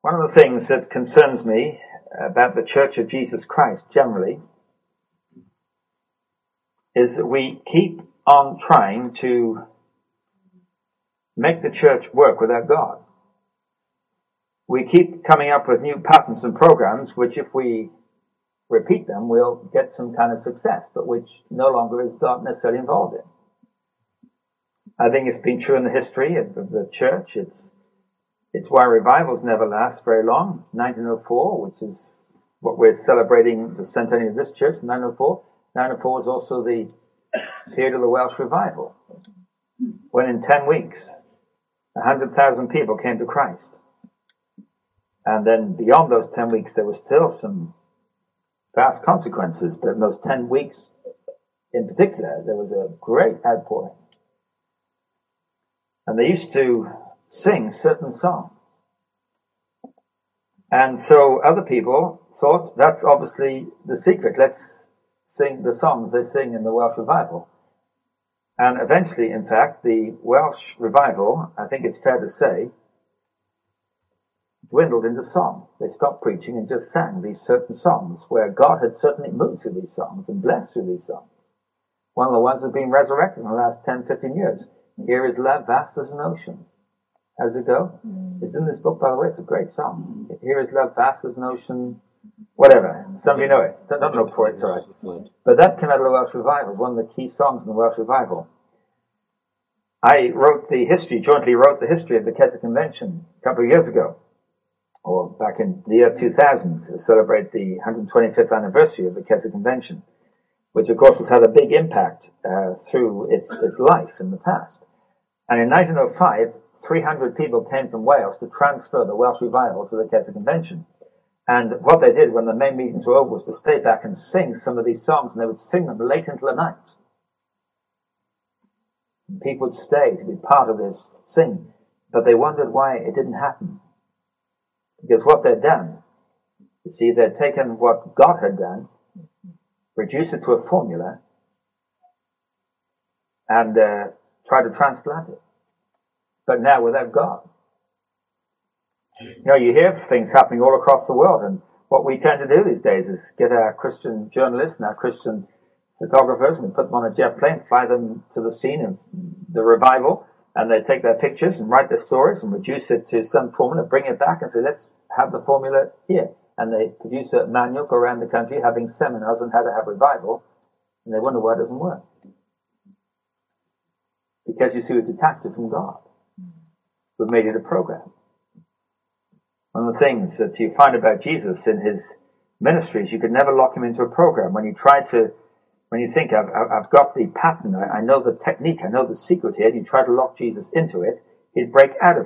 One of the things that concerns me about the Church of Jesus Christ generally is that we keep on trying to make the church work without God. We keep coming up with new patterns and programs which, if we repeat them, we'll get some kind of success, but which no longer is God necessarily involved in. I think it's been true in the history of the church. It's why revivals never last very long. 1904, which is what we're celebrating the centenary of this church, 1904. 1904 was also the period of the Welsh revival, when in 10 weeks, 100,000 people came to Christ. And then beyond those 10 weeks, there were still some vast consequences. But in those 10 weeks in particular, there was a great outpouring. And they used to sing certain songs. And so other people thought, that's obviously the secret. Let's sing the songs they sing in the Welsh revival. And eventually, in fact, the Welsh revival, I think it's fair to say, dwindled into song. They stopped preaching and just sang these certain songs where God had certainly moved through these songs and blessed through these songs. One of the ones that have been resurrected in the last 10, 15 years. Here is love vast as an ocean. How does it go? It's in this book, by the way. It's a great song. Here is love vast as an ocean. Whatever. Some of you know it. Don't look for it. It's all right. But that came out of the Welsh revival. It was one of the key songs in the Welsh revival. I jointly wrote the history of the Keswick Convention a couple of years ago, or back in the year 2000, to celebrate the 125th anniversary of the Keswick Convention, which of course has had a big impact through its life in the past. And in 1905, 300 people came from Wales to transfer the Welsh revival to the Keswick Convention. And what they did when the main meetings were over was to stay back and sing some of these songs, and they would sing them late into the night. And people would stay to be part of this singing, but they wondered why it didn't happen. Because what they'd done, you see, they'd taken what God had done, reduced it to a formula, and tried to transplant it. But now without God. You know, you hear things happening all across the world, and what we tend to do these days is get our Christian journalists and our Christian photographers, and we put them on a jet plane, fly them to the scene of the revival, and they take their pictures and write their stories and reduce it to some formula, bring it back and say, let's have the formula here. And they produce a manual, go around the country having seminars on how to have revival, and they wonder why it doesn't work. Because you see, we've detached it from God. We've made it a program. One of the things that you find about Jesus in his ministries, you could never lock him into a program. When you think, I've got the pattern, I know the technique, I know the secret here, and you try to lock Jesus into it, he'd break out of it.